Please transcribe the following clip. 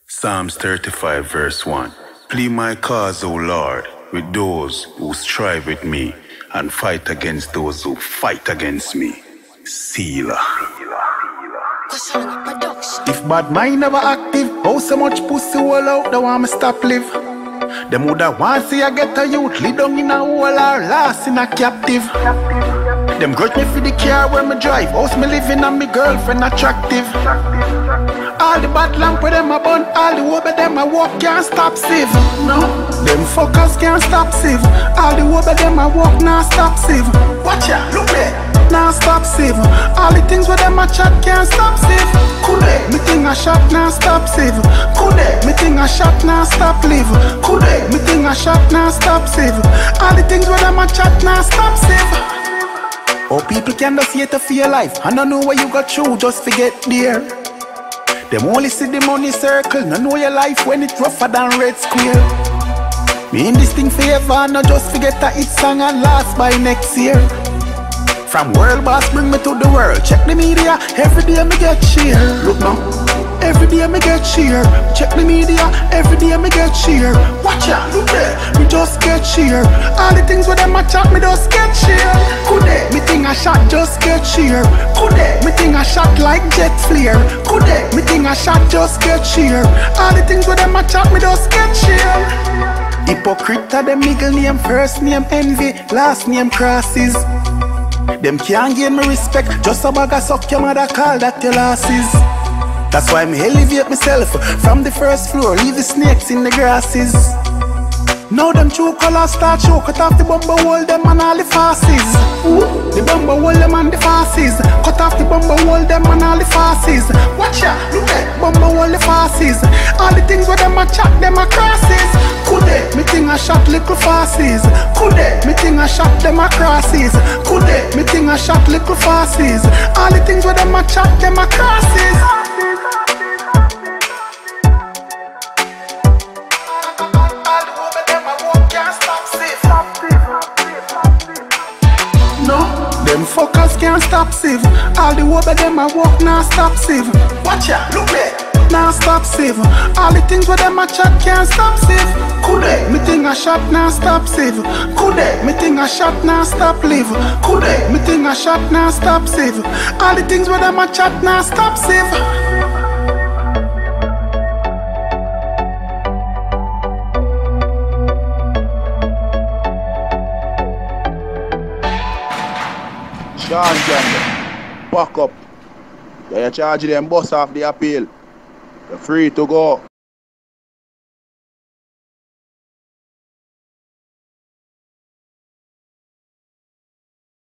Psalms 35 verse 1. Plead my cause, O Lord, with those who strive with me, and fight against those who fight against me. Selah. If bad mind never active, how so much pussy all out, don't want me stop live. Them woulda want see I get a youth, lead down in a hole or lost in a captive. Them grudge me for the car when me drive, house me living and me girlfriend attractive. All the bad lamp with them a bun, all the wobe them a walk can't stop sieve. No, them fuckers can't stop sieve. All the wobe them a walk now stop sieve. Watch ya, look there. Now stop sieve. All the things with them a chat can't stop sieve. Kude, me think a shot now stop sieve. Kude, me think a shot now stop live. Kude, me think a shot now stop sieve. All the things with them a chat now stop sieve. Oh, people can just hate to feel life. I don't know what you got through, just forget there. Them only see the money circle, no know your life when it's rougher than Red Square. Me in this thing forever, no just forget that it's song and last by next year. From world boss bring me to the world, check the media, every day me get cheer. Look now, every day me get cheer. Check the media, every day me get cheer. Watch out, look there, me just get cheer. All the things with them a chat, me just get cheer. Kude, me think a shot just get cheer. Kude, me think a shot like jet flare. Kude, me think a shot just get cheer. All the things with them a chat, me just get cheer. Hypocrite are them middle name, first name envy, last name crosses. Them can't gain me respect, just a bag of suck your mother call that your losses. That's why me elevate myself from the first floor, leave the snakes in the grasses. Now them true colors start show, cut off the bumper hole them and all the fasces. The bumper hole them and the fasces. Cut off the bumper hole them and all the fasces. Watch ya, look at bumper hole the fasces. All the things where them a chat, them a crosses. Kude, me think a shot little fasces. Kude, me think a shot them a crosses. Kude, me think a shot little fasces. All the things where them a chat, them a crosses. Them fuckers can't stop sieve. All the wobe them a walk now stop sieve. Watch ya, look there. Now stop sieve. All the things with them a chat can't stop sieve. Kude, me think a shot now stop sieve. Kude, me think a shot now stop live. Kude, me think a shot now stop sieve. All the things with them a chat now stop sieve. Sean Campbell, back up. Yeah, you charge them bus off the appeal. You're free to go.